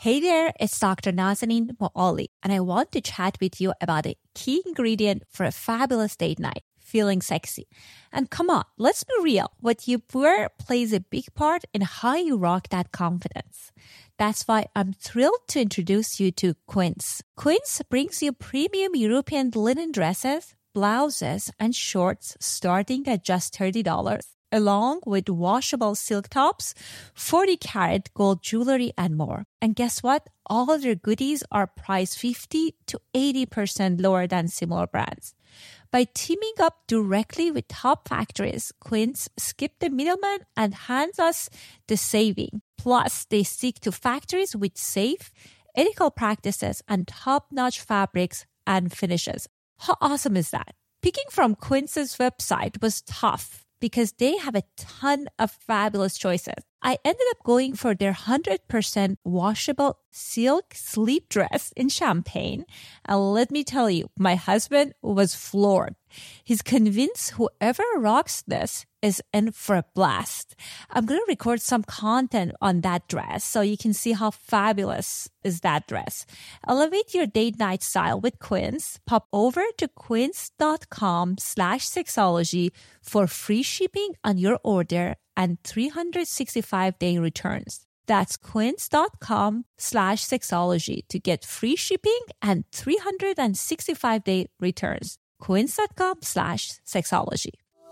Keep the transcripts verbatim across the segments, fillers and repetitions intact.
Hey there, it's Doctor Nazanin Moali, and I want to chat with you about a key ingredient for a fabulous date night, feeling sexy. And come on, let's be real. What you wear plays a big part in how you rock that confidence. That's why I'm thrilled to introduce you to Quince. Quince brings you premium European linen dresses, blouses, and shorts starting at just thirty dollars, along with washable silk tops, forty karat gold jewelry, and more. And guess what? All of their goodies are priced fifty to eighty percent lower than similar brands. By teaming up directly with top factories, Quince skipped the middleman and hands us the saving. Plus, they stick to factories with safe, ethical practices and top-notch fabrics and finishes. How awesome is that? Picking from Quince's website was tough because they have a ton of fabulous choices. I ended up going for their one hundred percent washable silk sleep dress in champagne. And let me tell you, my husband was floored. He's convinced whoever rocks this is in for a blast. I'm going to record some content on that dress so you can see how fabulous is that dress. Elevate your date night style with Quince. Pop over to quince.com slash sexology for free shipping on your order and three hundred sixty-five day returns. That's quince.com slash sexology to get free shipping and three hundred sixty-five day returns. Quince.com slash sexology.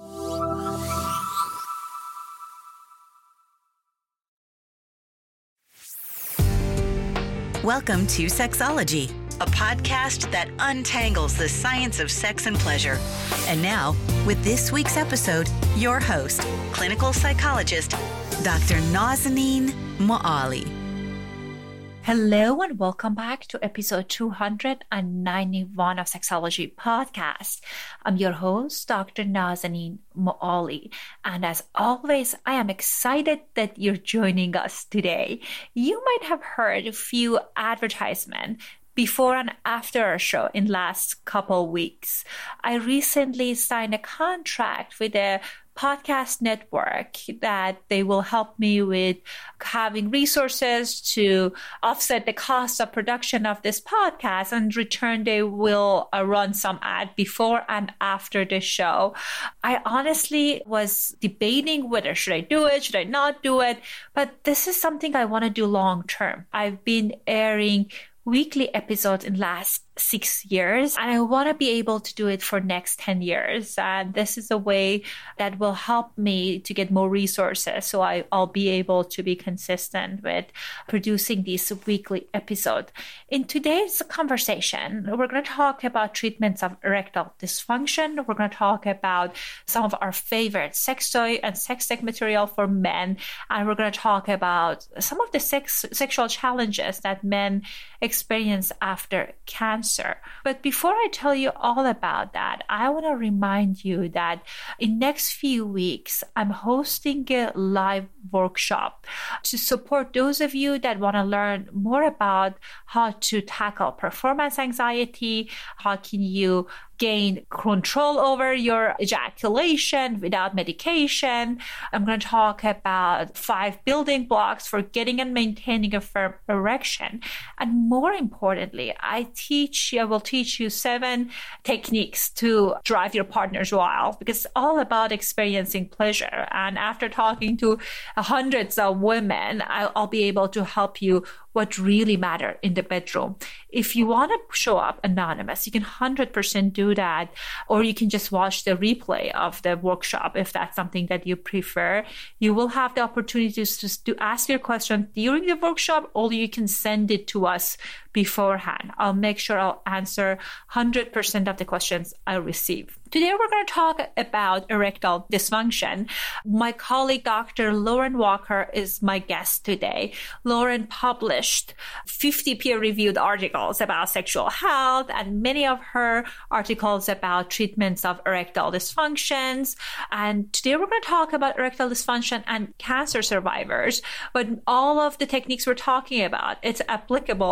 Welcome to Sexology, a podcast that untangles the science of sex and pleasure. And now, with this week's episode, your host, clinical psychologist, Doctor Nazanin Moali. Hello and welcome back to episode two hundred ninety-one of Sexology Podcast. I'm your host, Doctor Nazanin Moali. And as always, I am excited that you're joining us today. You might have heard a few advertisements before and after our show in last couple weeks. I recently signed a contract with a podcast network that they will help me with having resources to offset the cost of production of this podcast. And in return, they will uh, run some ad before and after the show. I honestly was debating whether should I do it, should I not do it, but this is something I want to do long term. I've been airing weekly episodes in last six years and I want to be able to do it for next ten years. And this is a way that will help me to get more resources so I, I'll be able to be consistent with producing these weekly episodes. In today's conversation, we're going to talk about treatments of erectile dysfunction. We're going to talk about some of our favorite sex toy and sex tech material for men. And we're going to talk about some of the sex, sexual challenges that men experience after cancer. But before I tell you all about that, I want to remind you that in next few weeks, I'm hosting a live workshop to support those of you that want to learn more about how to tackle performance anxiety, how can you gain control over your ejaculation without medication. I'm going to talk about five building blocks for getting and maintaining a firm erection. And more importantly, I teach, I will teach you seven techniques to drive your partners wild, because it's all about experiencing pleasure. And after talking to hundreds of women, I'll, I'll be able to help you what really matter in the bedroom. If you want to show up anonymous, you can one hundred percent do that, or you can just watch the replay of the workshop if that's something that you prefer. You will have the opportunity to, to ask your question during the workshop, or you can send it to us beforehand. I'll make sure I'll answer one hundred percent of the questions I receive. Today, we're going to talk about erectile dysfunction. My colleague, Doctor Lauren Walker, is my guest today. Lauren published fifty peer-reviewed articles about sexual health and many of her articles about treatments of erectile dysfunctions. And today, we're going to talk about erectile dysfunction and cancer survivors. But all of the techniques we're talking about, it's applicable for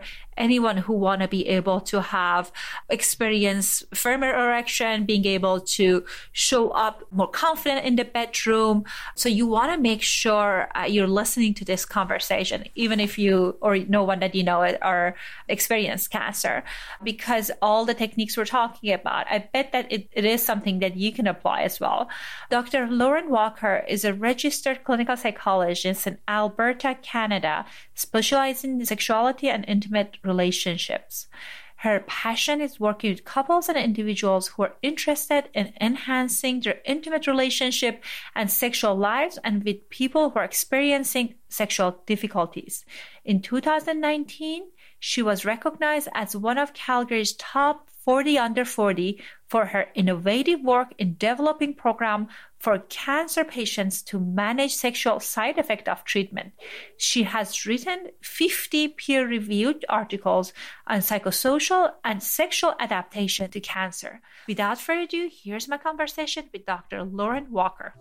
anyone who want to be able to have experience firmer erection, being able to show up more confident in the bedroom. So you want to make sure uh, you're listening to this conversation, even if you or no one that you know are experienced cancer, because all the techniques we're talking about, I bet that it, it is something that you can apply as well. Doctor Lauren Walker is a registered clinical psychologist in Alberta, Canada, specializing in sexuality and intimate relationships. Her passion is working with couples and individuals who are interested in enhancing their intimate relationship and sexual lives, and with people who are experiencing sexual difficulties. In two thousand nineteen, she was recognized as one of Calgary's top forty under forty for her innovative work in developing programs for cancer patients to manage sexual side effects of treatment. She has written fifty peer-reviewed articles on psychosocial and sexual adaptation to cancer. Without further ado, here's my conversation with Doctor Lauren Walker.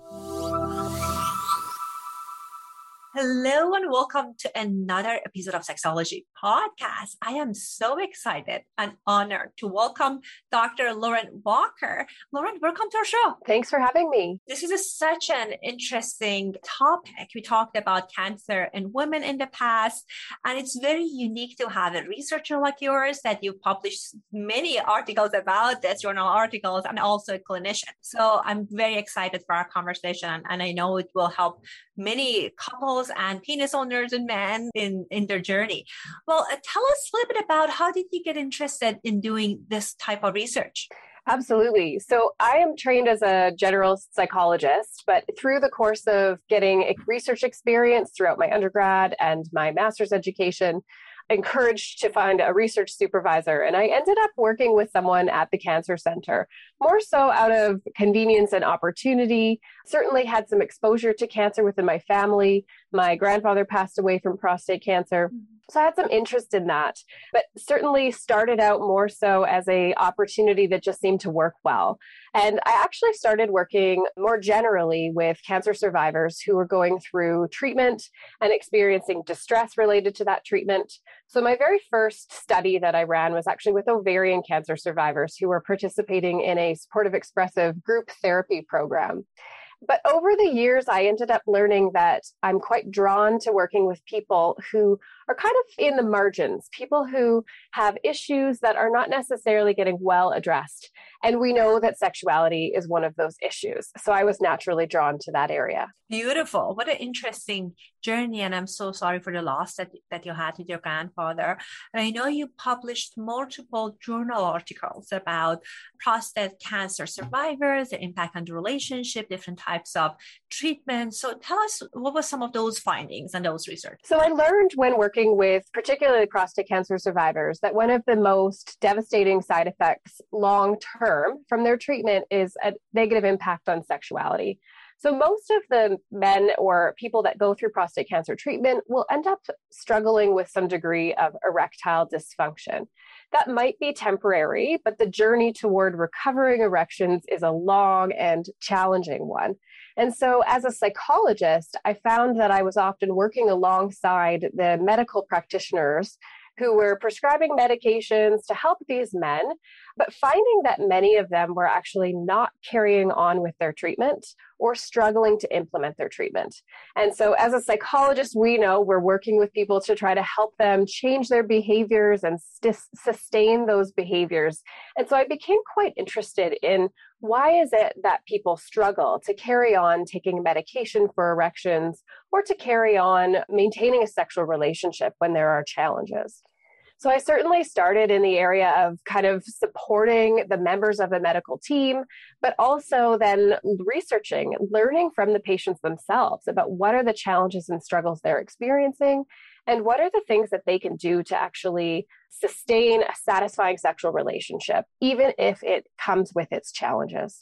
Hello and welcome to another episode of Sexology Podcast. I am so excited and honored to welcome Doctor Lauren Walker. Lauren, welcome to our show. Thanks for having me. This is a, such an interesting topic. We talked about cancer in women in the past, and it's very unique to have a researcher like yours that you published many articles about this, journal articles, and also a clinician. So I'm very excited for our conversation, and I know it will help many couples and penis owners and men in, in their journey. Well, uh, tell us a little bit about how did you get interested in doing this type of research? Absolutely. So I am trained as a general psychologist, but through the course of getting research experience throughout my undergrad and my master's education, encouraged to find a research supervisor. And I ended up working with someone at the Cancer Center, more so out of convenience and opportunity. Certainly had some exposure to cancer within my family. My grandfather passed away from prostate cancer. So I had some interest in that, but certainly started out more so as an opportunity that just seemed to work well. And I actually started working more generally with cancer survivors who were going through treatment and experiencing distress related to that treatment. So my very first study that I ran was actually with ovarian cancer survivors who were participating in a supportive expressive group therapy program. But over the years, I ended up learning that I'm quite drawn to working with people who are kind of in the margins, people who have issues that are not necessarily getting well addressed. And we know that sexuality is one of those issues. So I was naturally drawn to that area. Beautiful. What an interesting journey. And I'm so sorry for the loss that, that you had with your grandfather. And I know you published multiple journal articles about prostate cancer survivors, the impact on the relationship, different types of treatment. So tell us, what were some of those findings and those research? So I learned when working with particularly prostate cancer survivors that one of the most devastating side effects long-term from their treatment is a negative impact on sexuality. So most of the men or people that go through prostate cancer treatment will end up struggling with some degree of erectile dysfunction. That might be temporary, but the journey toward recovering erections is a long and challenging one. And so as a psychologist, I found that I was often working alongside the medical practitioners who were prescribing medications to help these men, but finding that many of them were actually not carrying on with their treatment or struggling to implement their treatment. And so as a psychologist, we know we're working with people to try to help them change their behaviors and st- sustain those behaviors. And so I became quite interested in why is it that people struggle to carry on taking medication for erections or to carry on maintaining a sexual relationship when there are challenges. So I certainly started in the area of kind of supporting the members of the medical team, but also then researching, learning from the patients themselves about what are the challenges and struggles they're experiencing, and what are the things that they can do to actually sustain a satisfying sexual relationship, even if it comes with its challenges.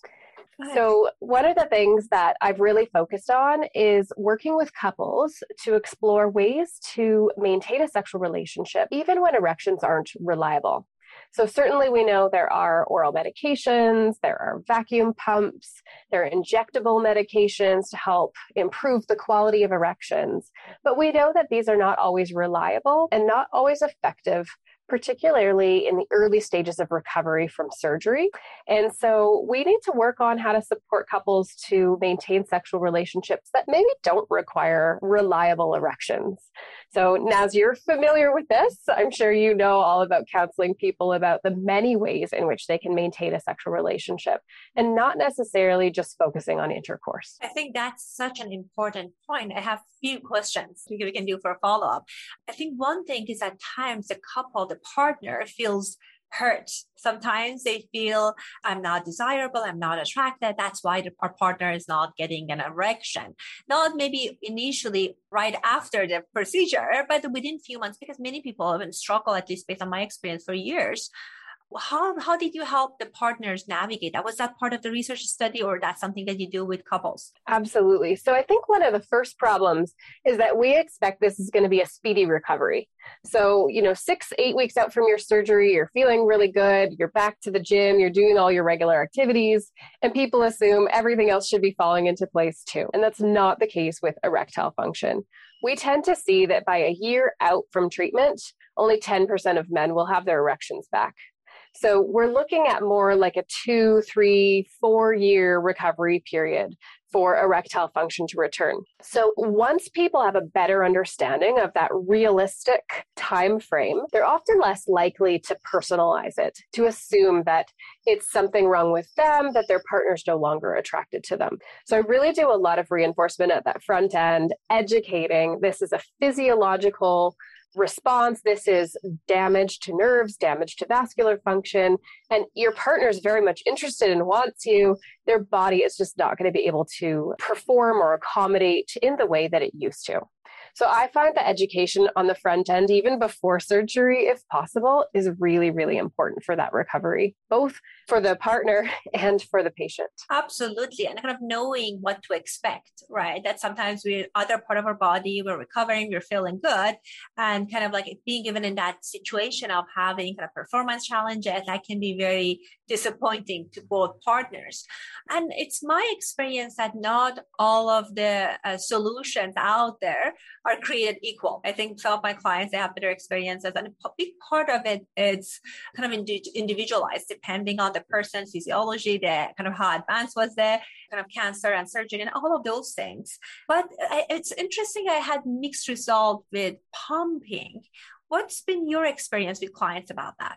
So one of the things that I've really focused on is working with couples to explore ways to maintain a sexual relationship, even when erections aren't reliable. So certainly we know there are oral medications, there are vacuum pumps, there are injectable medications to help improve the quality of erections. But we know that these are not always reliable and not always effective, particularly in the early stages of recovery from surgery. And so we need to work on how to support couples to maintain sexual relationships that maybe don't require reliable erections. So Naz, you're familiar with this. I'm sure you know all about counseling people about the many ways in which they can maintain a sexual relationship and not necessarily just focusing on intercourse. I think that's such an important point. I have a few questions we can do for a follow-up. I think one thing is at times the couple, the partner feels hurt. Sometimes they feel I'm not desirable, I'm not attracted. That's why the, our partner is not getting an erection. Not maybe initially right after the procedure, but within a few months, because many people have been struggle, at least based on my experience, for years. How how did you help the partners navigate that? Was that part of the research study, or that's something that you do with couples? Absolutely. So I think one of the first problems is that we expect this is going to be a speedy recovery. So, you know, six, eight weeks out from your surgery, you're feeling really good, you're back to the gym, you're doing all your regular activities, and people assume everything else should be falling into place too. And that's not the case with erectile function. We tend to see that by a year out from treatment, only ten percent of men will have their erections back. So we're looking at more like a two, three, four year recovery period for erectile function to return. So once people have a better understanding of that realistic time frame, they're often less likely to personalize it, to assume that it's something wrong with them, that their partner's no longer attracted to them. So I really do a lot of reinforcement at that front end, educating this is a physiological response. This is damage to nerves, damage to vascular function, and your partner is very much interested and wants you. Their body is just not going to be able to perform or accommodate in the way that it used to. So I find that education on the front end, even before surgery, if possible, is really, really important for that recovery, both for the partner and for the patient. Absolutely. And kind of knowing what to expect, right? That sometimes we're other part of our body, we're recovering, we're feeling good. And kind of like being given in that situation of having kind of performance challenges, that can be very disappointing to both partners. And it's my experience that not all of the uh, solutions out there are created equal. I think some of my clients, they have better experiences, and a big part of it is kind of individualized depending on the person's physiology, the kind of how advanced was the kind of cancer and surgery and all of those things. But it's interesting, I had mixed results with pumping. What's been your experience with clients about that?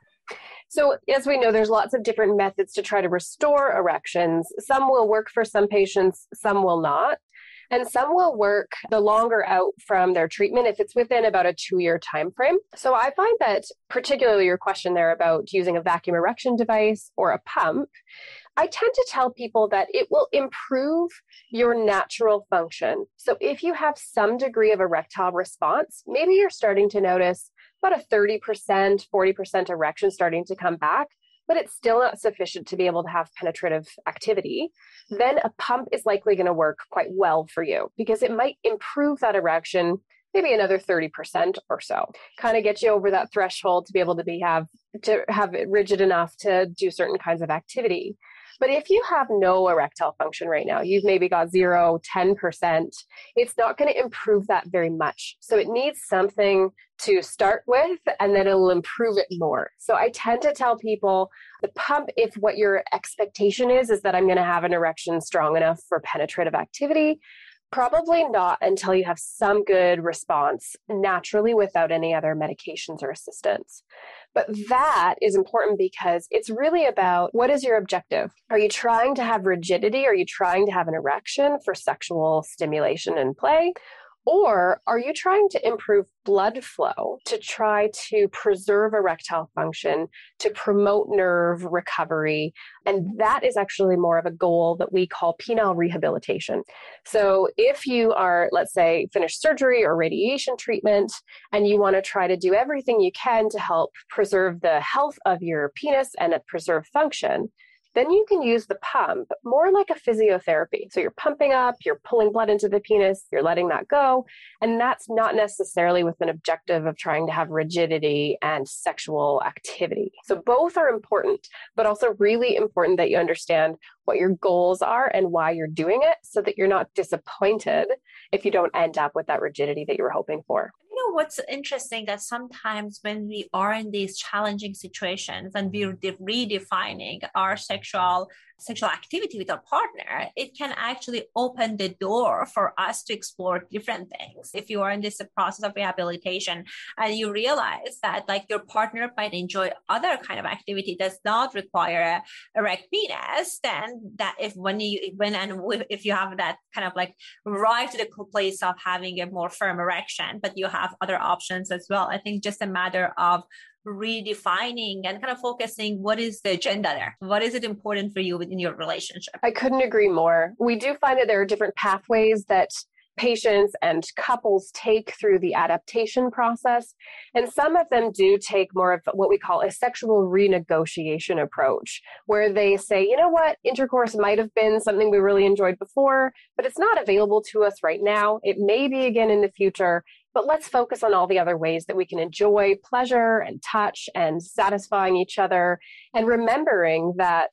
So as we know, there's lots of different methods to try to restore erections. Some will work for some patients, some will not. And some will work the longer out from their treatment if it's within about a two-year time frame. So I find that particularly your question there about using a vacuum erection device or a pump, I tend to tell people that it will improve your natural function. So if you have some degree of erectile response, maybe you're starting to notice about a thirty percent, forty percent erection starting to come back, but it's still not sufficient to be able to have penetrative activity, then a pump is likely going to work quite well for you because it might improve that erection maybe another thirty percent or so, kind of get you over that threshold to be able to be have to have it rigid enough to do certain kinds of activity. But if you have no erectile function right now, you've maybe got zero, ten percent, it's not going to improve that very much. So it needs something to start with, and then it'll improve it more. So I tend to tell people the pump, if what your expectation is, is that I'm going to have an erection strong enough for penetrative activity, probably not until you have some good response naturally without any other medications or assistance. But that is important because it's really about what is your objective? Are you trying to have rigidity? Are you trying to have an erection for sexual stimulation and play? Or are you trying to improve blood flow to try to preserve erectile function, to promote nerve recovery? And that is actually more of a goal that we call penile rehabilitation. So if you are, let's say, finished surgery or radiation treatment, and you want to try to do everything you can to help preserve the health of your penis and preserve function, then you can use the pump more like a physiotherapy. So you're pumping up, you're pulling blood into the penis, you're letting that go. And that's not necessarily with an objective of trying to have rigidity and sexual activity. So both are important, but also really important that you understand what your goals are and why you're doing it so that you're not disappointed if you don't end up with that rigidity that you were hoping for. You know, what's interesting that sometimes when we are in these challenging situations and we're de- redefining our sexual sexual activity with our partner, it can actually open the door for us to explore different things. If you are in this process of rehabilitation and you realize that like your partner might enjoy other kind of activity does not require a erect penis, then that if when you when and if you have that kind of like arrive to the place of having a more firm erection, but you have other options as well. I think just a matter of redefining and kind of focusing what is the agenda there? What is it important for you within your relationship? I couldn't agree more. We do find that there are different pathways that patients and couples take through the adaptation process. And some of them do take more of what we call a sexual renegotiation approach, where they say, you know what, intercourse might have been something we really enjoyed before, but it's not available to us right now. It may be again in the future. But let's focus on all the other ways that we can enjoy pleasure and touch and satisfying each other. And remembering that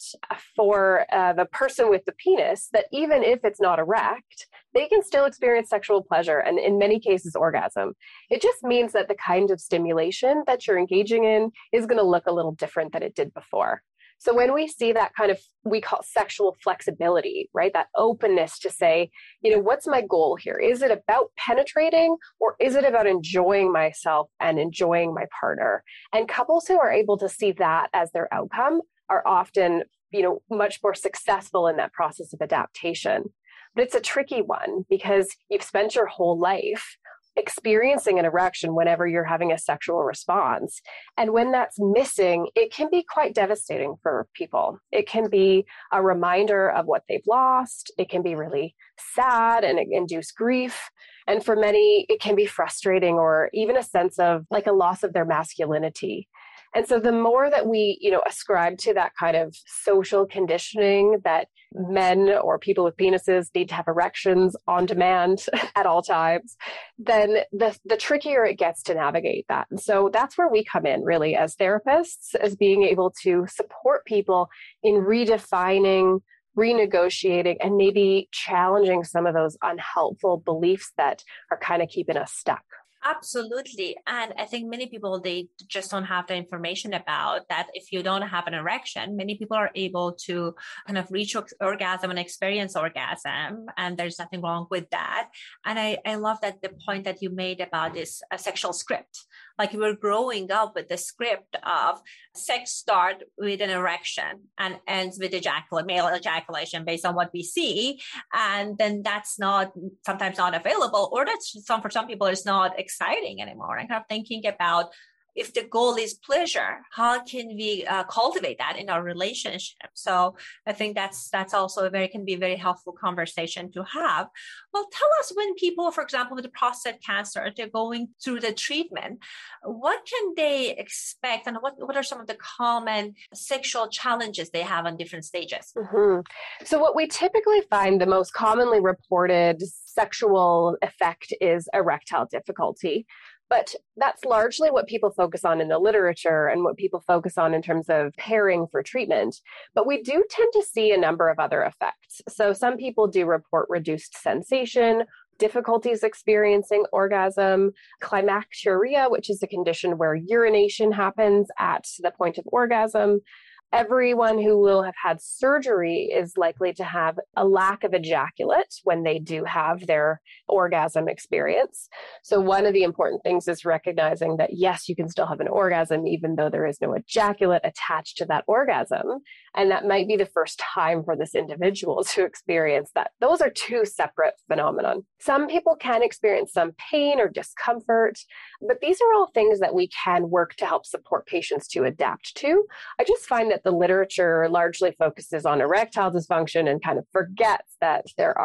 for uh, the person with the penis, that even if it's not erect, they can still experience sexual pleasure and in many cases orgasm. It just means that the kind of stimulation that you're engaging in is going to look a little different than it did before. So when we see that kind of, we call sexual flexibility, right? That openness to say, you know, what's my goal here? Is it about penetrating or is it about enjoying myself and enjoying my partner? And couples who are able to see that as their outcome are often, you know, much more successful in that process of adaptation. But it's a tricky one because you've spent your whole life experiencing an erection whenever you're having a sexual response. And when that's missing, it can be quite devastating for people. It can be a reminder of what they've lost. It can be really sad and induce grief. And for many, it can be frustrating or even a sense of like a loss of their masculinity. And so the more that we, you know, ascribe to that kind of social conditioning that men or people with penises need to have erections on demand at all times, then the, the trickier it gets to navigate that. And so that's where we come in really as therapists, as being able to support people in redefining, renegotiating, and maybe challenging some of those unhelpful beliefs that are kind of keeping us stuck. Absolutely. And I think many people, they just don't have the information about that. If you don't have an erection, many people are able to kind of reach orgasm and experience orgasm. And there's nothing wrong with that. And I, I love that the point that you made about this uh, sexual script. Like we're growing up with the script of sex start with an erection and ends with ejaculation, male ejaculation based on what we see. And then that's not sometimes not available, or that's some, for some people, it's not exciting anymore. And kind of thinking about if the goal is pleasure, how can we uh, cultivate that in our relationship? So I think that's that's also a very can be a very helpful conversation to have. Well, tell us when people, for example, with the prostate cancer, they're going through the treatment, what can they expect, and what, what are some of the common sexual challenges they have on different stages? Mm-hmm. So what we typically find the most commonly reported sexual effect is erectile difficulty. But that's largely what people focus on in the literature and what people focus on in terms of pairing for treatment. But we do tend to see a number of other effects. So some people do report reduced sensation, difficulties experiencing orgasm, climacturia, which is a condition where urination happens at the point of orgasm. Everyone who will have had surgery is likely to have a lack of ejaculate when they do have their orgasm experience. So one of the important things is recognizing that, yes, you can still have an orgasm even though there is no ejaculate attached to that orgasm. And that might be the first time for this individual to experience that. Those are two separate phenomena. Some people can experience some pain or discomfort, but these are all things that we can work to help support patients to adapt to. I just find that the literature largely focuses on erectile dysfunction and kind of forgets that there are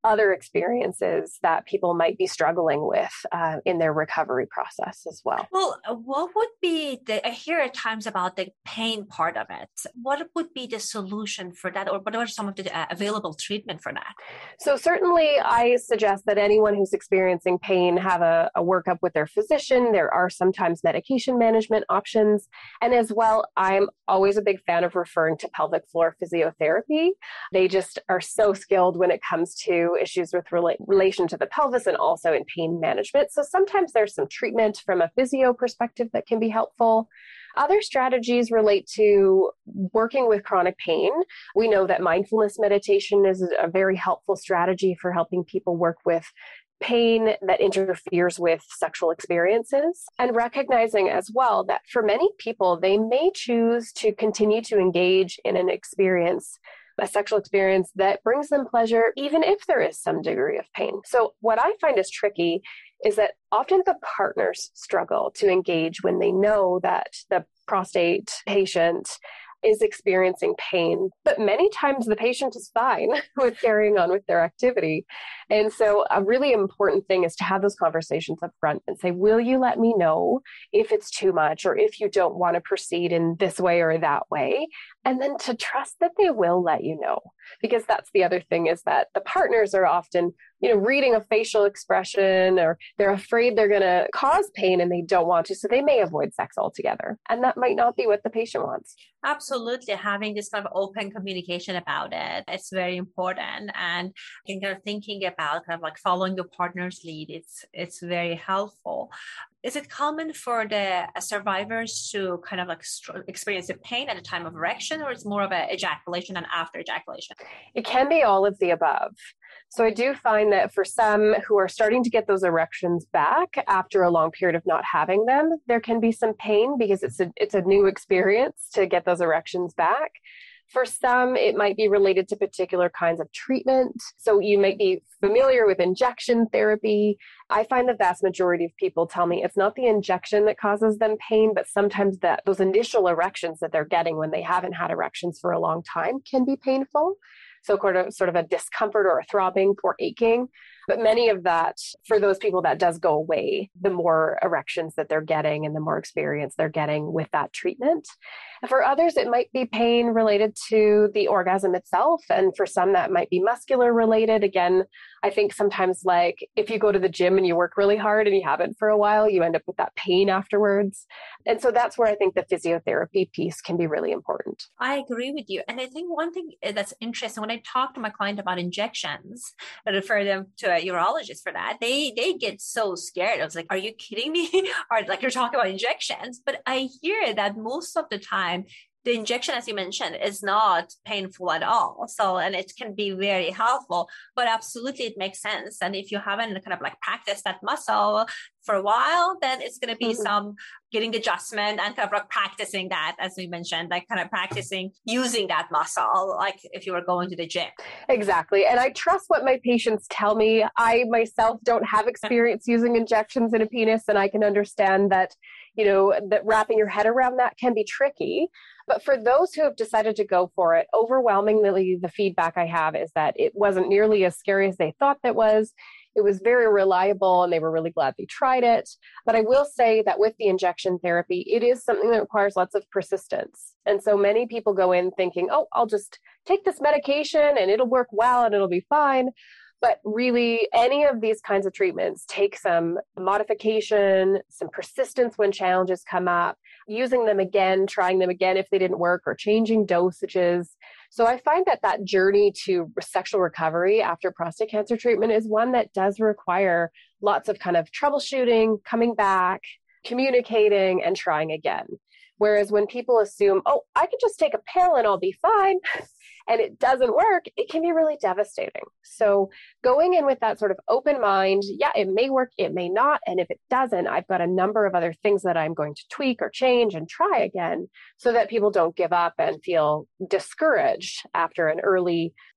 other experiences that people might be struggling with uh, in their recovery process as well. Well, what would be the, I hear at times about the pain part of it. What would be the solution for that? Or what are some of the uh, available treatment for that? So certainly I suggest that anyone who's experiencing pain have a, a workup with their physician. There are sometimes medication management options. And as well, I'm always a big fan of referring to pelvic floor physiotherapy. They just are so skilled when it comes to issues with rela- relation to the pelvis and also in pain management. So sometimes there's some treatment from a physio perspective that can be helpful. Other strategies relate to working with chronic pain. We know that mindfulness meditation is a very helpful strategy for helping people work with pain that interferes with sexual experiences, and recognizing as well that for many people, they may choose to continue to engage in an experience, a sexual experience that brings them pleasure, even if there is some degree of pain. So what I find is tricky is that often the partners struggle to engage when they know that the prostate patient is experiencing pain, but many times the patient is fine with carrying on with their activity. And so a really important thing is to have those conversations up front and say, will you let me know if it's too much or if you don't want to proceed in this way or that way? And then to trust that they will let you know, because that's the other thing is that the partners are often, you know, reading a facial expression or they're afraid they're going to cause pain and they don't want to. So they may avoid sex altogether. And that might not be what the patient wants. Absolutely. Having this kind of open communication about it, it's very important. And kind of thinking about kind of like following the partner's lead, it's it's very helpful. Is it common for the survivors to kind of like st- experience the pain at the time of erection, or it's more of an ejaculation and after ejaculation? It can be all of the above. So I do find that for some who are starting to get those erections back after a long period of not having them, there can be some pain because it's a, it's a new experience to get those erections back. For some, it might be related to particular kinds of treatment. So you might be familiar with injection therapy. I find the vast majority of people tell me it's not the injection that causes them pain, but sometimes that those initial erections that they're getting when they haven't had erections for a long time can be painful. So sort of, sort of a discomfort or a throbbing or aching. But many of that, for those people, that does go away, the more erections that they're getting and the more experience they're getting with that treatment. And for others, it might be pain related to the orgasm itself. And for some, that might be muscular related. Again, I think sometimes like if you go to the gym and you work really hard and you haven't for a while, you end up with that pain afterwards. And so that's where I think the physiotherapy piece can be really important. I agree with you. And I think one thing that's interesting, when I talk to my client about injections, I refer them to a urologist for that, they they get so scared. I was like, are you kidding me? Or like, you're talking about injections. But I hear that most of the time, the injection, as you mentioned, is not painful at all. So, and it can be very helpful, but absolutely it makes sense. And if you haven't kind of like practiced that muscle for a while, then it's going to be mm-hmm. some getting the adjustment and kind of like practicing that, as we mentioned, like kind of practicing using that muscle, like if you were going to the gym. Exactly. And I trust what my patients tell me. I myself don't have experience using injections in a penis, and I can understand that, you know, that wrapping your head around that can be tricky. But for those who have decided to go for it, overwhelmingly, the feedback I have is that it wasn't nearly as scary as they thought that was. It was very reliable and they were really glad they tried it. But I will say that with the injection therapy, it is something that requires lots of persistence. And so many people go in thinking, oh, I'll just take this medication and it'll work well and it'll be fine. But really, any of these kinds of treatments take some modification, some persistence when challenges come up, using them again, trying them again if they didn't work, or changing dosages. So I find that that journey to sexual recovery after prostate cancer treatment is one that does require lots of kind of troubleshooting, coming back, communicating, and trying again. Whereas when people assume, oh, I can just take a pill and I'll be fine, and it doesn't work, it can be really devastating. So going in with that sort of open mind, yeah, it may work, it may not. And if it doesn't, I've got a number of other things that I'm going to tweak or change and try again so that people don't give up and feel discouraged after an early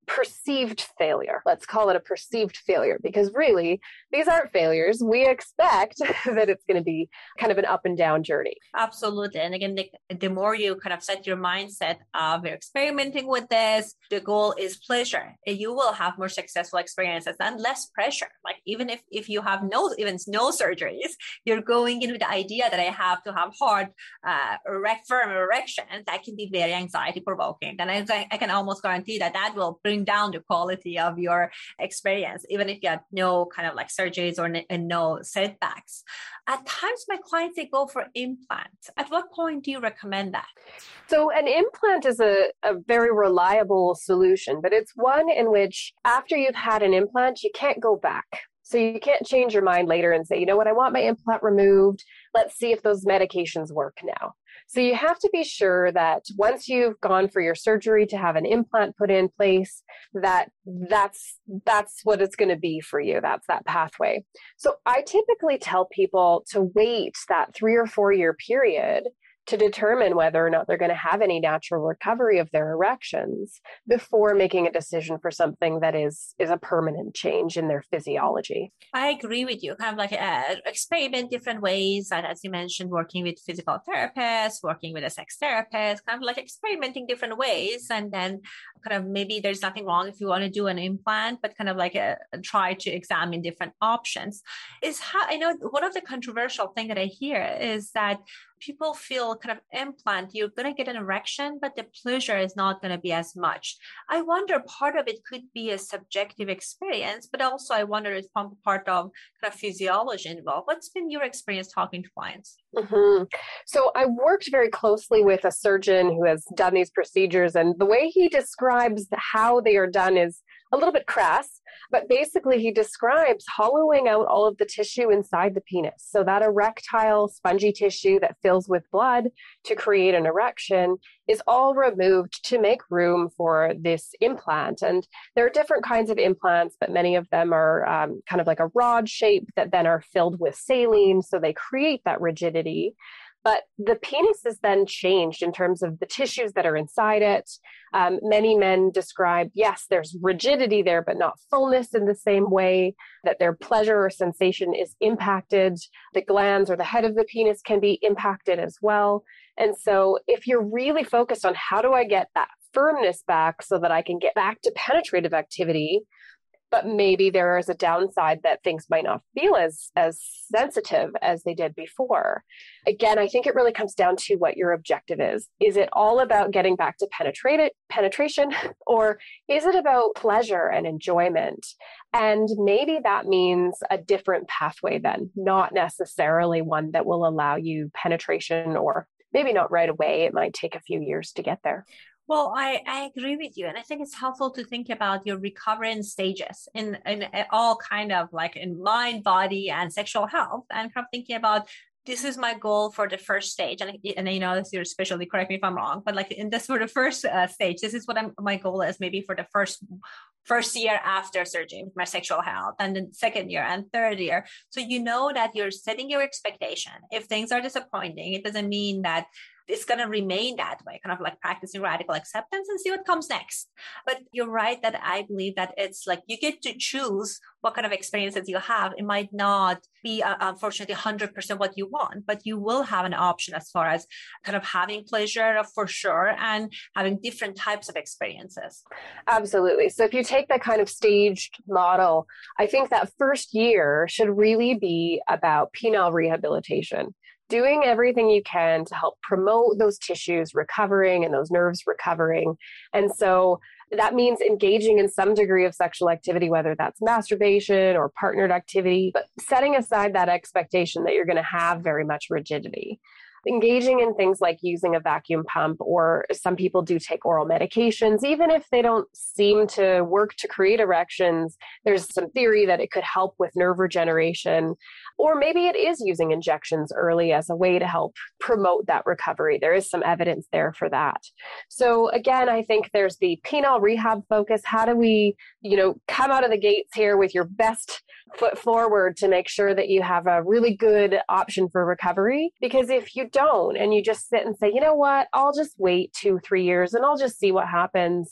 perceived failure. Let's call it a perceived failure, because really, these aren't failures. We expect that it's going to be kind of an up and down journey. Absolutely. And again, the, the more you kind of set your mindset of you're experimenting with this, the goal is pleasure. And you will have more successful experiences and less pressure. Like even if, if you have no, even no surgeries, you're going in with the idea that I have to have hard, uh, erect, firm erection. That can be very anxiety provoking. And I, I can almost guarantee that that will bring down the quality of your experience, even if you have no kind of like surgeries or n- and no setbacks. At times, my clients, they go for implants. At what point do you recommend that? So an implant is a, a very reliable solution, but it's one in which after you've had an implant, you can't go back. So you can't change your mind later and say, you know what, I want my implant removed. Let's see if those medications work now. So you have to be sure that once you've gone for your surgery to have an implant put in place, that that's that's what it's going to be for you. That's that pathway. So I typically tell people to wait that three or four year period to determine whether or not they're going to have any natural recovery of their erections before making a decision for something that is, is a permanent change in their physiology. I agree with you. Kind of like uh, experiment different ways. And as you mentioned, working with physical therapists, working with a sex therapist, kind of like experimenting different ways. And then kind of maybe there's nothing wrong if you want to do an implant, but kind of like a, try to examine different options. Is how I know one of the controversial thing that I hear is that people feel kind of implant, you're going to get an erection, but the pleasure is not going to be as much. I wonder part of it could be a subjective experience, but also I wonder if part of kind of physiology involved. What's been your experience talking to clients? Mm-hmm. So I worked very closely with a surgeon who has done these procedures, and the way he describes how they are done is a little bit crass, but basically he describes hollowing out all of the tissue inside the penis. So that erectile spongy tissue that fills with blood to create an erection is all removed to make room for this implant. And there are different kinds of implants, but many of them are um, kind of like a rod shape that then are filled with saline. So they create that rigidity. But the penis is then changed in terms of the tissues that are inside it. Um, many men describe, yes, there's rigidity there, but not fullness in the same way, that their pleasure or sensation is impacted. The glands or the head of the penis can be impacted as well. And so if you're really focused on how do I get that firmness back so that I can get back to penetrative activity, but maybe there is a downside that things might not feel as, as sensitive as they did before. Again, I think it really comes down to what your objective is. Is it all about getting back to penetrate penetration, or is it about pleasure and enjoyment? And maybe that means a different pathway then, not necessarily one that will allow you penetration, or maybe not right away. It might take a few years to get there. Well, I, I agree with you. And I think it's helpful to think about your recovery in stages in, in all kind of like in mind, body, and sexual health, and kind of thinking about this is my goal for the first stage. And, and you know, this you're especially, correct me if I'm wrong, but like in this for the first uh, stage, this is what I'm, my goal is maybe for the first first year after surgery with my sexual health, and then second year and third year. So you know that you're setting your expectation. If things are disappointing, it doesn't mean that it's going to remain that way, kind of like practicing radical acceptance and see what comes next. But you're right that I believe that it's like you get to choose what kind of experiences you have. It might not be, uh, unfortunately, one hundred percent what you want, but you will have an option as far as kind of having pleasure for sure and having different types of experiences. Absolutely. So if you take that kind of staged model, I think that first year should really be about penile rehabilitation. Doing everything you can to help promote those tissues recovering and those nerves recovering. And so that means engaging in some degree of sexual activity, whether that's masturbation or partnered activity, but setting aside that expectation that you're going to have very much rigidity. Engaging in things like using a vacuum pump, or some people do take oral medications, even if they don't seem to work to create erections, there's some theory that it could help with nerve regeneration. Or maybe it is using injections early as a way to help promote that recovery. There is some evidence there for that. So again, I think there's the penile rehab focus. How do we, you know, come out of the gates here with your best foot forward to make sure that you have a really good option for recovery? Because if you don't, and you just sit and say, you know what, I'll just wait two, three years and I'll just see what happens,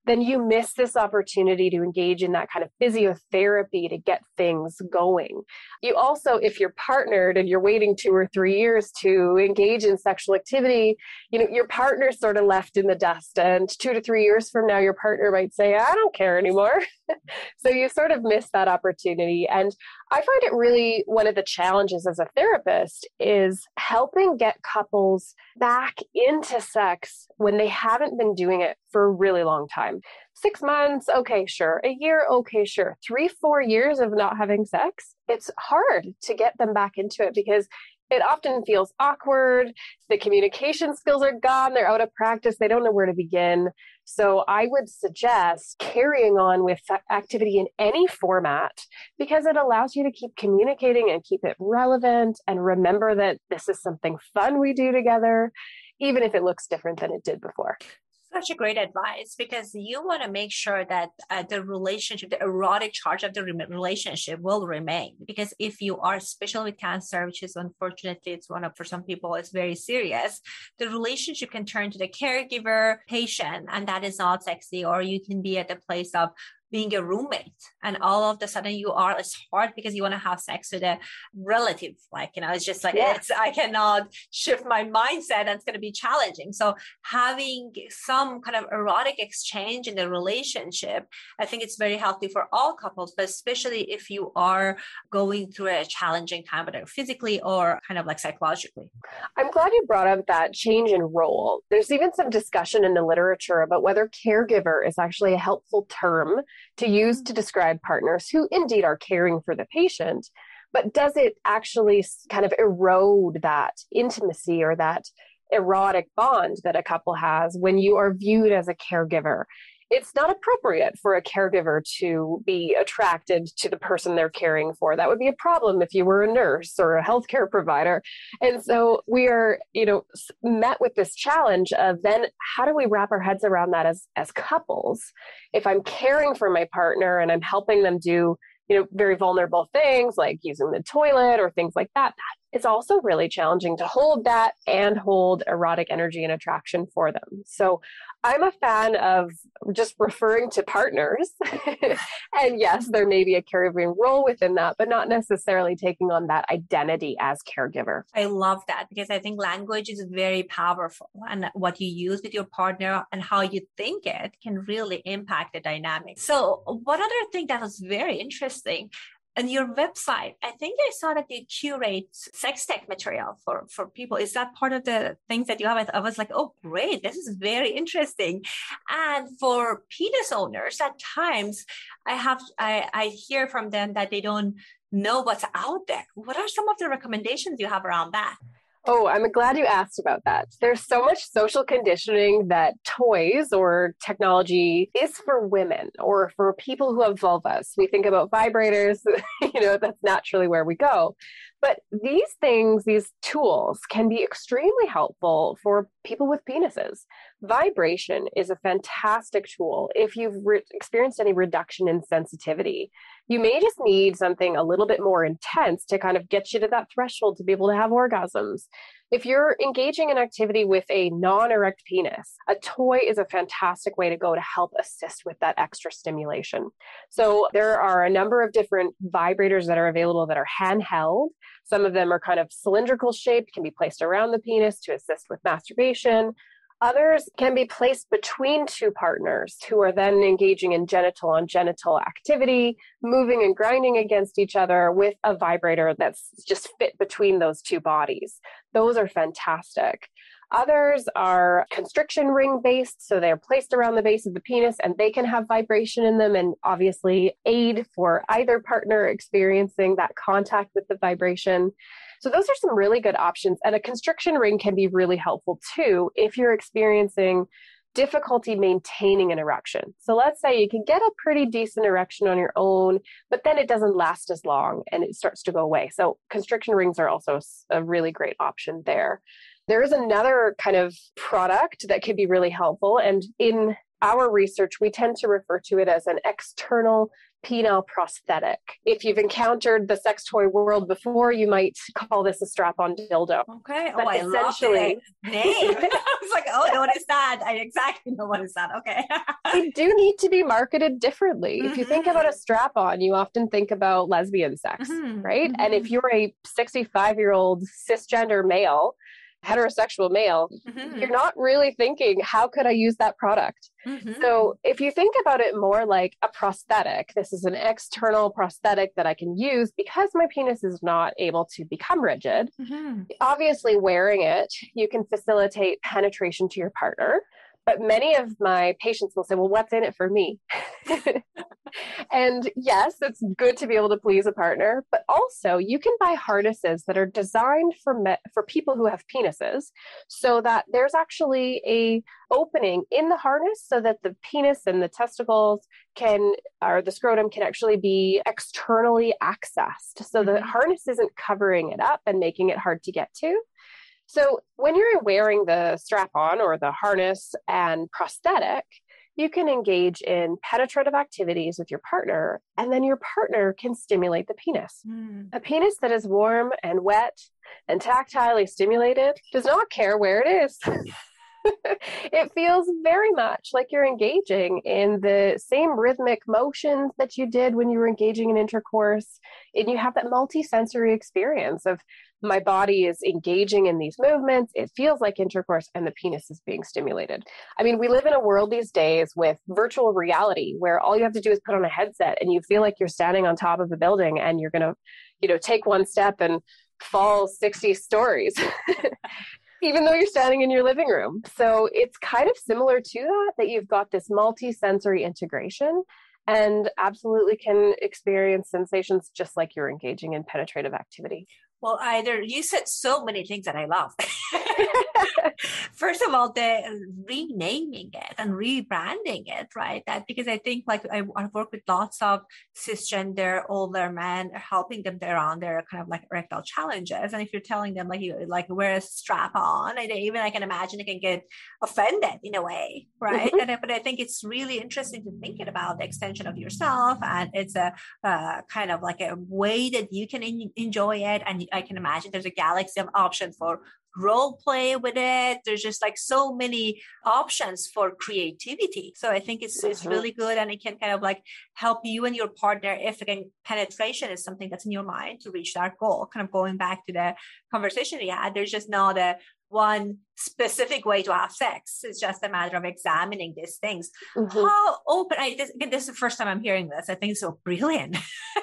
then you miss this opportunity to engage in that kind of physiotherapy to get things going. You also, if you're partnered and you're waiting two or three years to engage in sexual activity, you know, your partner's sort of left in the dust, and two to three years from now, your partner might say, I don't care anymore. So you sort of miss that opportunity. And I find it really one of the challenges as a therapist is helping get couples back into sex when they haven't been doing it for a really long time. Six months, okay, sure. A year, okay, sure. Three, four years of not having sex, it's hard to get them back into it because it often feels awkward. The communication skills are gone. They're out of practice. They don't know where to begin. So I would suggest carrying on with activity in any format because it allows you to keep communicating and keep it relevant and remember that this is something fun we do together, even if it looks different than it did before. Such a great advice because you want to make sure that uh, the relationship, the erotic charge of the re- relationship will remain. Because if you are, especially with cancer, which is unfortunately, it's one of, for some people, it's very serious, the relationship can turn to the caregiver, patient, and that is not sexy. Or you can be at the place of being a roommate and all of a sudden you are, it's hard because you want to have sex with a relative. Like, you know, it's just like, yeah. it's, I cannot shift my mindset and it's going to be challenging. So having some kind of erotic exchange in the relationship, I think it's very healthy for all couples, but especially if you are going through a challenging time, whether physically or kind of like psychologically. I'm glad you brought up that change in role. There's even some discussion in the literature about whether caregiver is actually a helpful term to use to describe partners who indeed are caring for the patient, but does it actually kind of erode that intimacy or that erotic bond that a couple has when you are viewed as a caregiver? It's not appropriate for a caregiver to be attracted to the person they're caring for. That would be a problem if you were a nurse or a healthcare provider. And so we are, you know, met with this challenge of then how do we wrap our heads around that as, as couples? If I'm caring for my partner and I'm helping them do, you know, very vulnerable things like using the toilet or things like that, it's also really challenging to hold that and hold erotic energy and attraction for them. So I'm a fan of just referring to partners. And yes, there may be a caregiving role within that, but not necessarily taking on that identity as caregiver. I love that because I think language is very powerful, and what you use with your partner and how you think it can really impact the dynamic. So one other thing that was very interesting, and your website, I think I saw that you curate sex tech material for, for people. Is that part of the things that you have? I was like, oh, great. This is very interesting. And for penis owners, at times I have, I, I hear from them that they don't know what's out there. What are some of the recommendations you have around that? Oh, I'm glad you asked about that. There's so much social conditioning that toys or technology is for women or for people who have vulvas. We think about vibrators, you know, that's naturally where we go. But these things, these tools can be extremely helpful for people with penises. Vibration is a fantastic tool if you've re- experienced any reduction in sensitivity. You may just need something a little bit more intense to kind of get you to that threshold to be able to have orgasms. If you're engaging in activity with a non-erect penis, a toy is a fantastic way to go to help assist with that extra stimulation. So there are a number of different vibrators that are available that are handheld. Some of them are kind of cylindrical shaped, can be placed around the penis to assist with masturbation. Others can be placed between two partners who are then engaging in genital on genital activity, moving and grinding against each other with a vibrator that's just fit between those two bodies. Those are fantastic. Others are constriction ring based, so they're placed around the base of the penis and they can have vibration in them and obviously aid for either partner experiencing that contact with the vibration. So those are some really good options. And a constriction ring can be really helpful too if you're experiencing difficulty maintaining an erection. So let's say you can get a pretty decent erection on your own, but then it doesn't last as long and it starts to go away. So constriction rings are also a really great option there. There is another kind of product that could be really helpful. And in our research, we tend to refer to it as an external penile prosthetic. If you've encountered the sex toy world before, you might call this a strap-on dildo. Okay. But oh, I love the name. I was like, oh, what is that? I exactly know what is that. Okay. They do need to be marketed differently. Mm-hmm. If you think about a strap-on, you often think about lesbian sex, mm-hmm. right? Mm-hmm. And if you're a sixty-five-year-old cisgender male, heterosexual male, mm-hmm. you're not really thinking, how could I use that product? Mm-hmm. So if you think about it more like a prosthetic, this is an external prosthetic that I can use because my penis is not able to become rigid. Mm-hmm. Obviously, wearing it, you can facilitate penetration to your partner. But many of my patients will say, well, what's in it for me? And yes, it's good to be able to please a partner, but also you can buy harnesses that are designed for me- for people who have penises, so that there's actually a opening in the harness so that the penis and the testicles can, or the scrotum can actually be externally accessed. So the harness isn't covering it up and making it hard to get to. So when you're wearing the strap-on or the harness and prosthetic, you can engage in penetrative activities with your partner, and then your partner can stimulate the penis. Mm. A penis that is warm and wet and tactilely stimulated does not care where it is. It feels very much like you're engaging in the same rhythmic motions that you did when you were engaging in intercourse. And you have that multi-sensory experience of my body is engaging in these movements. It feels like intercourse and the penis is being stimulated. I mean, we live in a world these days with virtual reality where all you have to do is put on a headset and you feel like you're standing on top of a building and you're going to, you know, take one step and fall sixty stories. Even though you're standing in your living room. So it's kind of similar to that, that you've got this multi-sensory integration and absolutely can experience sensations just like you're engaging in penetrative activity. Well, either you said so many things that I love. First of all, the renaming it and rebranding it, right? That because I think like I, I've worked with lots of cisgender older men, helping them around their kind of like erectile challenges. And if you're telling them like you like wear a strap on, and even I can imagine they can get offended in a way, right? Mm-hmm. And but I think it's really interesting to think about the extension of yourself, and it's a uh, kind of like a way that you can in, enjoy it. And I can imagine there's a galaxy of options for role play with it. There's just like so many options for creativity. So I think it's mm-hmm. it's really good, and it can kind of like help you and your partner if again penetration is something that's in your mind to reach that goal. Kind of going back to the conversation we had, there's just not a one specific way to have sex. It's just a matter of examining these things. Mm-hmm. How open? I this, again, this is the first time I'm hearing this. I think it's so brilliant.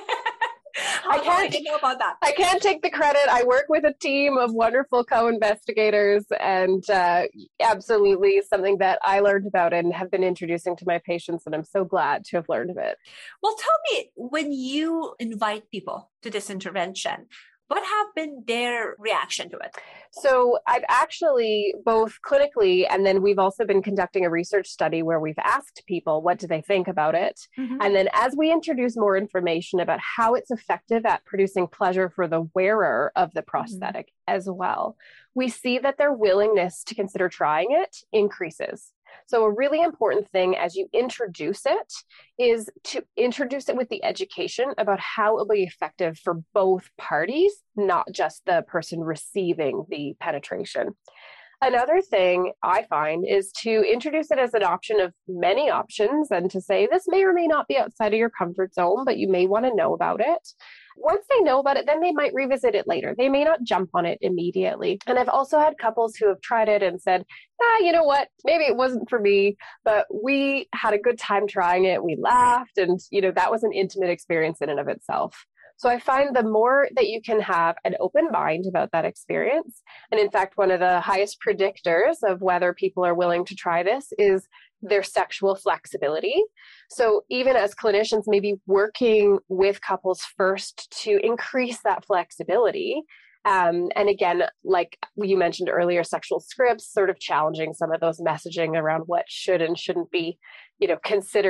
I can't know about that. I can't take the credit. I work with a team of wonderful co-investigators, and uh, absolutely something that I learned about and have been introducing to my patients, and I'm so glad to have learned of it. Well, tell me, when you invite people to this intervention, what have been their reaction to it? So I've actually both clinically, and then we've also been conducting a research study where we've asked people, what do they think about it? Mm-hmm. And then as we introduce more information about how it's effective at producing pleasure for the wearer of the prosthetic mm-hmm. as well, we see that their willingness to consider trying it increases. So a really important thing as you introduce it is to introduce it with the education about how it will be effective for both parties, not just the person receiving the penetration. Another thing I find is to introduce it as an option of many options and to say this may or may not be outside of your comfort zone, but you may want to know about it. Once they know about it, then they might revisit it later. They may not jump on it immediately. And I've also had couples who have tried it and said, ah, you know what, maybe it wasn't for me, but we had a good time trying it. We laughed, and you know that was an intimate experience in and of itself. So I find the more that you can have an open mind about that experience, and in fact, one of the highest predictors of whether people are willing to try this is their sexual flexibility. So even as clinicians, maybe working with couples first to increase that flexibility. Um, and again, like you mentioned earlier, sexual scripts, sort of challenging some of those messaging around what should and shouldn't be, you know, considered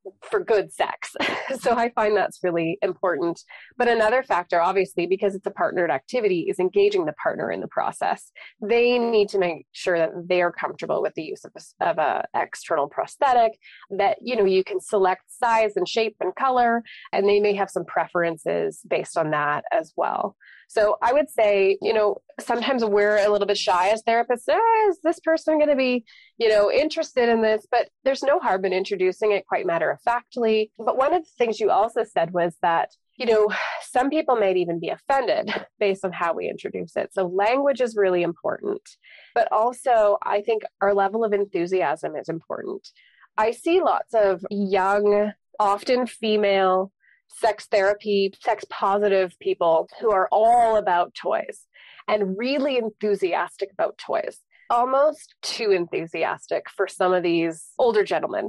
for good sex. So I find that's really important. But another factor, obviously, because it's a partnered activity, is engaging the partner in the process. They need to make sure that they are comfortable with the use of a, of a external prosthetic, that, you know, you can select size and shape and color, and they may have some preferences based on that as well. So I would say, you know, sometimes we're a little bit shy as therapists. Ah, is this person going to be, you know, interested in this? But there's no harm in introducing it quite matter of factly. But one of the things you also said was that, you know, some people might even be offended based on how we introduce it. So language is really important. But also, I think our level of enthusiasm is important. I see lots of young, often female, sex therapy, sex positive people who are all about toys and really enthusiastic about toys, almost too enthusiastic for some of these older gentlemen.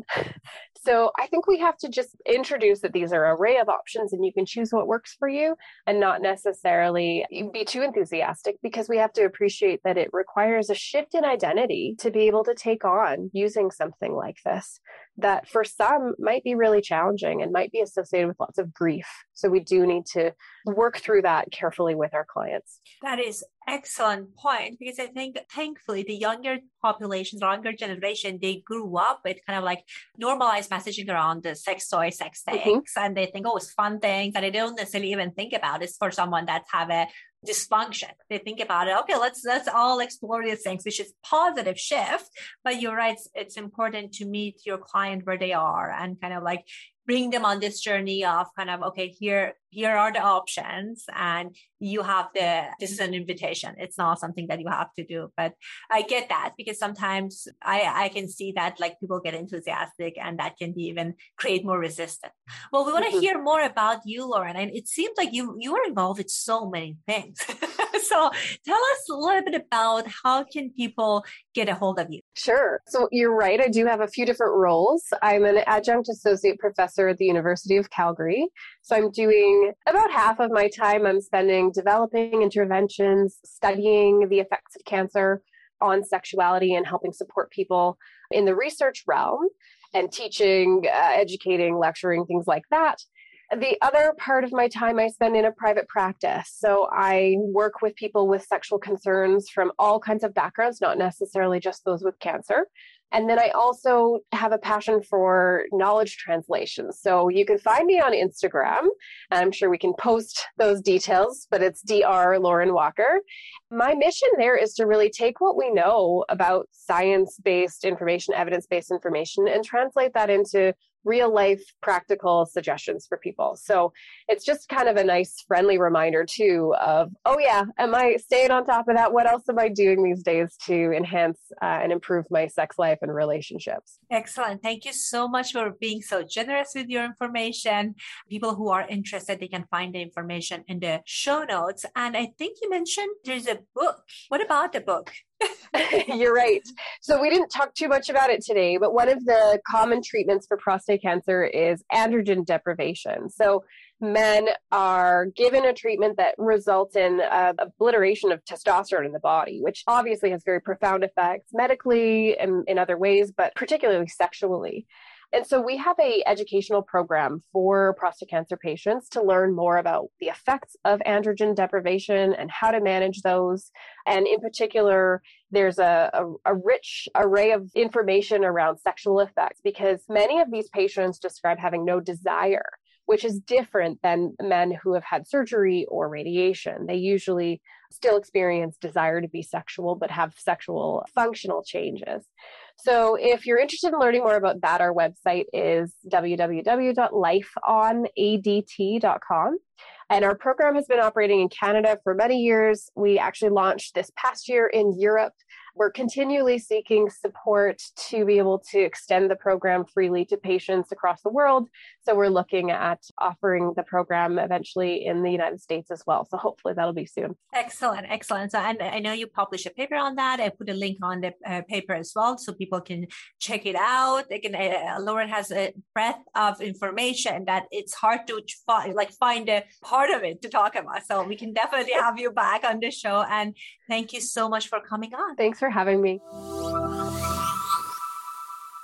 So I think we have to just introduce that these are an array of options and you can choose what works for you and not necessarily be too enthusiastic, because we have to appreciate that it requires a shift in identity to be able to take on using something like this, that for some might be really challenging and might be associated with lots of grief. So we do need to work through that carefully with our clients. That is excellent point, because I think thankfully the younger populations, the younger generation, they grew up with kind of like normalized messaging around the sex toy, sex things, mm-hmm. and they think, oh, it's fun things, and they don't necessarily even think about it for someone that's have a dysfunction. They think about it, okay, let's let's all explore these things, which is positive shift. But you're right, it's, it's important to meet your client where they are and kind of like bring them on this journey of kind of, okay, here, here are the options, and you have the, this is an invitation. It's not something that you have to do. But I get that, because sometimes I, I can see that like people get enthusiastic and that can be even create more resistance. Well, we want to mm-hmm. hear more about you, Lauren. And it seems like you, you are involved with so many things. So tell us a little bit about how can people get a hold of you? Sure. So you're right. I do have a few different roles. I'm an adjunct associate professor at the University of Calgary. So I'm doing about half of my time I'm spending developing interventions, studying the effects of cancer on sexuality and helping support people in the research realm and teaching, uh, educating, lecturing, things like that. The other part of my time I spend in a private practice. So I work with people with sexual concerns from all kinds of backgrounds, not necessarily just those with cancer. And then I also have a passion for knowledge translation. So you can find me on Instagram, and I'm sure we can post those details, but it's Doctor Lauren Walker. My mission there is to really take what we know about science-based information, evidence-based information, and translate that into real life practical suggestions for people. So it's just kind of a nice friendly reminder too of, oh yeah, am I staying on top of that? What else am I doing these days to enhance uh, and improve my sex life and relationships? Excellent. Thank you so much for being so generous with your information. People who are interested, they can find the information in the show notes. And I think you mentioned there's a book. What about the book? You're right. So we didn't talk too much about it today, but one of the common treatments for prostate cancer is androgen deprivation. So men are given a treatment that results in uh, obliteration of testosterone in the body, which obviously has very profound effects medically and in other ways, but particularly sexually. And so we have a educational program for prostate cancer patients to learn more about the effects of androgen deprivation and how to manage those. And in particular, there's a, a, a rich array of information around sexual effects, because many of these patients describe having no desire, which is different than men who have had surgery or radiation. They usually still experience desire to be sexual, but have sexual functional changes. So if you're interested in learning more about that, our website is w w w dot life on a d t dot com. And our program has been operating in Canada for many years. We actually launched this past year in Europe. We're continually seeking support to be able to extend the program freely to patients across the world. So we're looking at offering the program eventually in the United States as well. So hopefully that'll be soon. Excellent, excellent. So, and I know you published a paper on that. I put a link on the uh, paper as well, so people can check it out. They can. Uh, Lauren has a breadth of information that it's hard to find, like find a part of it to talk about. So we can definitely have you back on the show. And thank you so much for coming on. Thanks for having me.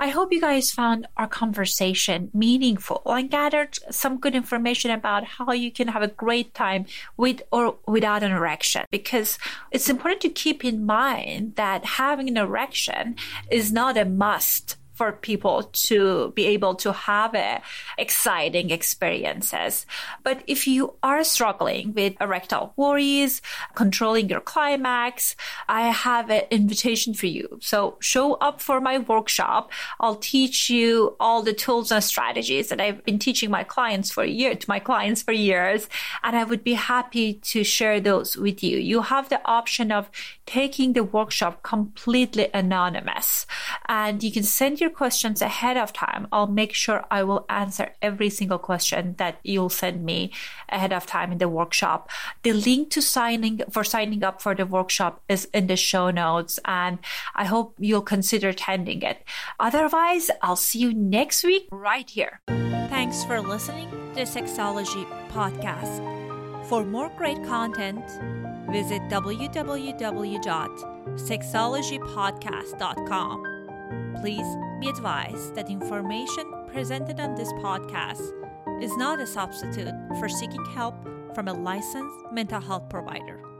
I hope you guys found our conversation meaningful and gathered some good information about how you can have a great time with or without an erection, because it's important to keep in mind that having an erection is not a must for people to be able to have a exciting experiences. But if you are struggling with erectile worries, controlling your climax, I have an invitation for you. So show up for my workshop. I'll teach you all the tools and strategies that I've been teaching my clients for years, to my clients for years, and I would be happy to share those with you. You have the option of taking the workshop completely anonymous, and you can send your questions ahead of time. I'll make sure I will answer every single question that you'll send me ahead of time in the workshop. The link to signing for signing up for the workshop is in the show notes, and I hope you'll consider attending it. Otherwise, I'll see you next week right here. Thanks for listening to the Sexology Podcast. For more great content, visit w w w dot sexology podcast dot com. Please be advised that information presented on this podcast is not a substitute for seeking help from a licensed mental health provider.